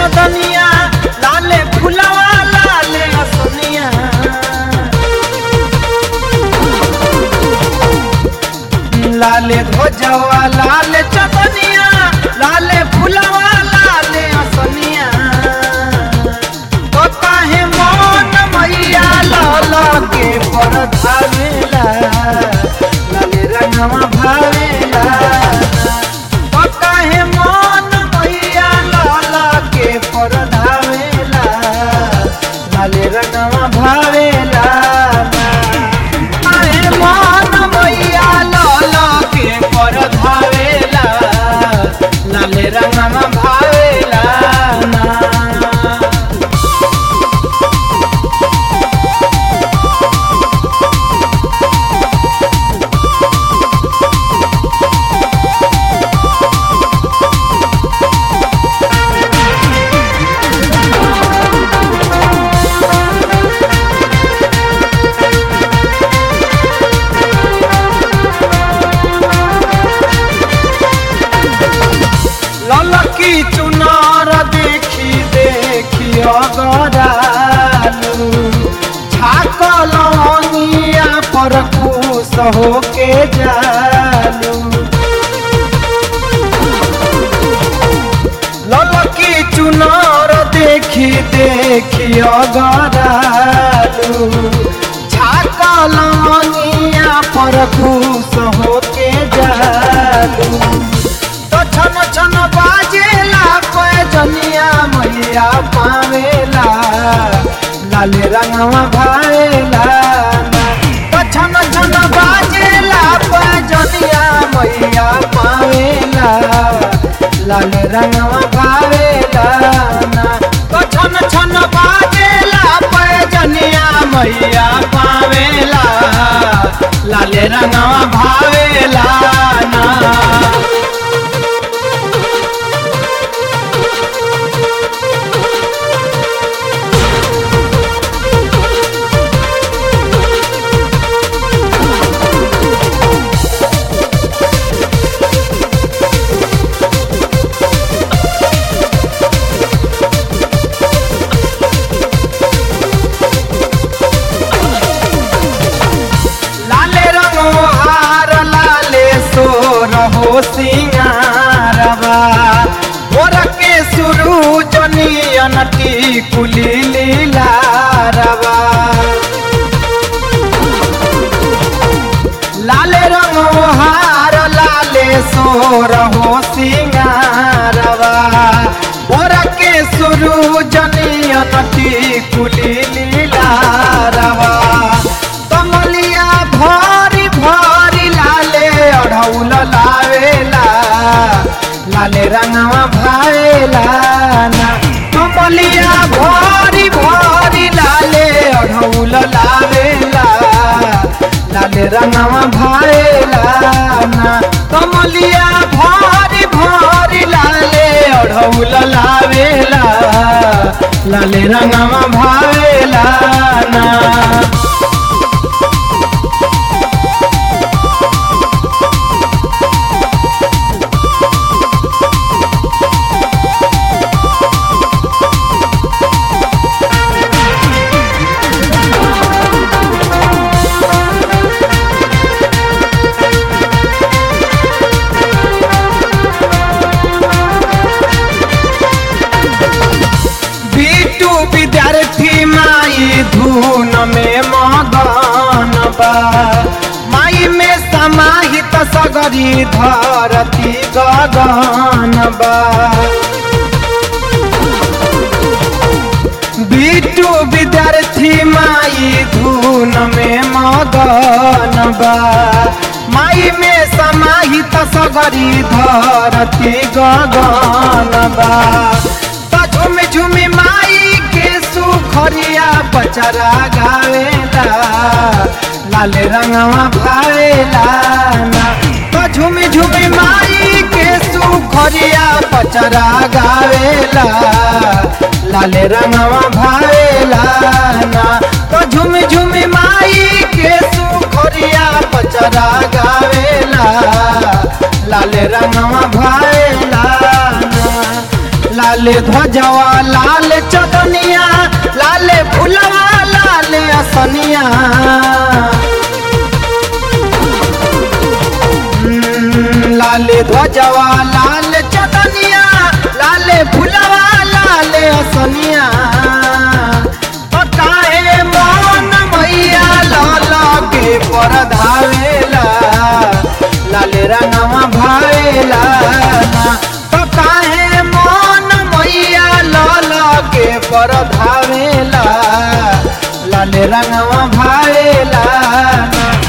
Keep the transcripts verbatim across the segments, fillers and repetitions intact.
चदनिया लाले फुलवा लाले असनिया लाले ध्वजवा लाले चदनिया लाले फुलवा लाले असनिया तो काहे मन मैया लाला के पर धावेला लाले रंगवा भावेला तो काहे मन मैया लाला के पर धावेला लाले रंगवा भावेला काहे मन मैया लाला के पर धावेला लाले रंगवा भावेला ललकी चुनार देखी देखी अगरालू झाकलनिया पर खुश होके जालू ललकी चुनार देखी देखी अगरालू झाकलनिया पर खुश होके जालू छन छन बाजेला पैजनिया मैया पावेला लाले रंगवा भावेला छन छन बाजेला पैजनिया मैया पावेला लाले रंगवा भावेला छन छन बाजेला पैजनिया मैया पावेला लाले रंगवा भावेला ना हो सिंगारवा मोर के सुरूज नियन टिकुली लीलारवा लाले रंगो हार लाले सोर हो सिंगारवा मोर के सुरूज नियन टिकुली लीलारवा कमलिया भरी भरी लाले अढ़ौल लावेला लाले रंगवा भावेला ना कमलिया भरी भरी लाले अढ़ौल लावेला लाले रंगवा भावेला ना कमलिया भरी भरी लाले अढ़ौल लावेला लाले रंगवा भावेला ना विद्यार्थी माई धून में मगन बा माई में समाहित सगरी धरती गगन बा बिट्टू विद्यार्थी माई धून में मगन बा माई में समाहित सगरी धरती गगन बा झुम झुमी माई के सुखरिया बचरा गावेला लाले रंगवा भावेला ना झुमी झुमी माई के सुखरिया बचरा गावेला लाले रंगवा भावेला ना झुमी झुमी माई के सुखरिया बचरा गावेला लाले रंगवा भावेला लाल ध्वजवा लाल चदनिया लाल फुलवा लाल असनिया लाल ध्वजवा लाल चदनिया लाल फुलवा लाल असनिया काहे मन मैया लाल के पर धावेला लाल रंगवा भावेला तो काहे मन मैया लाल के पर धावेला लाल रंगवा भावेला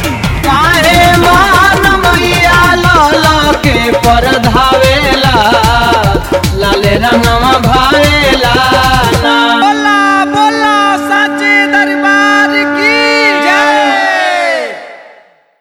काहे मन मैया लाल के पर धावेला